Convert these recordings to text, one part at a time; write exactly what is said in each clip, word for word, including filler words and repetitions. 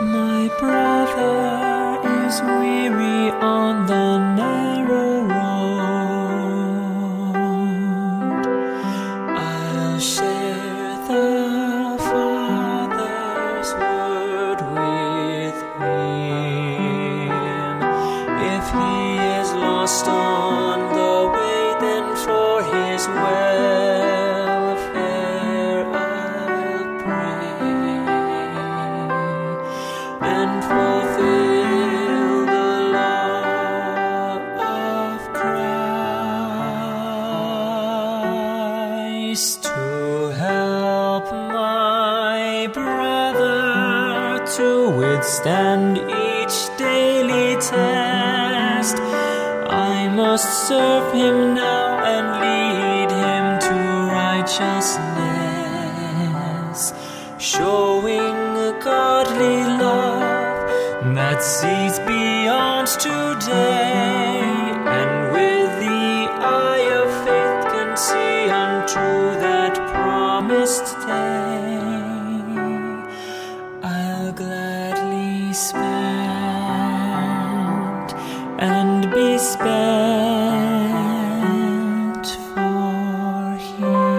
my brother is weary on the narrow road, I'll share the Father's word with him. If he is lost on the way, then for his welfare I'll pray and fulfill the law of Christ to help my brother to withstand each daily test. I must serve him now and lead him to righteousness, showing a godly love that sees beyond today, and with the eye of faith can see unto that promised day. I'll gladly spend and be spent for him.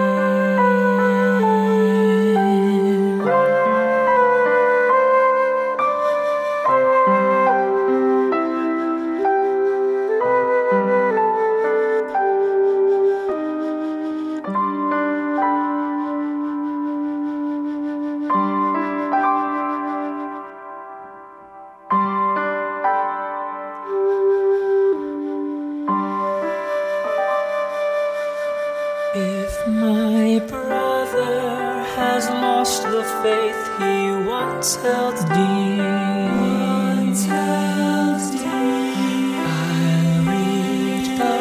If my brother has lost the faith he once held dear, once held dear, I'll read the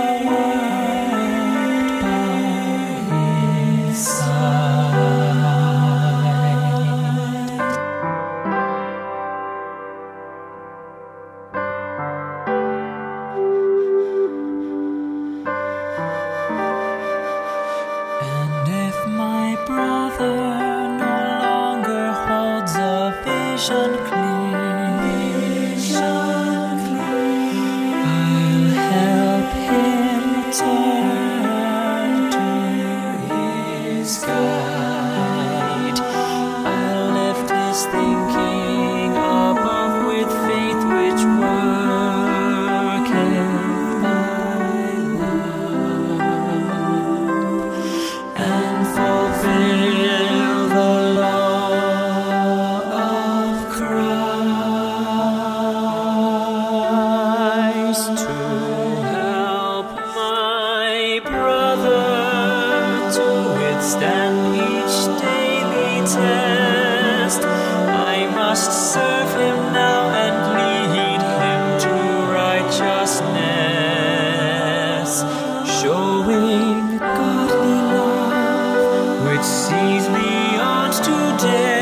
word by his side. My brother no longer holds a vision clear, vision clear, I'll help him turn to his guide. I'll lift his thinking above with faith which worketh by love, and fulfill the law of Christ to help my brother to withstand each daily test. I must serve him now and lead him to righteousness, showing godly love which sees beyond today.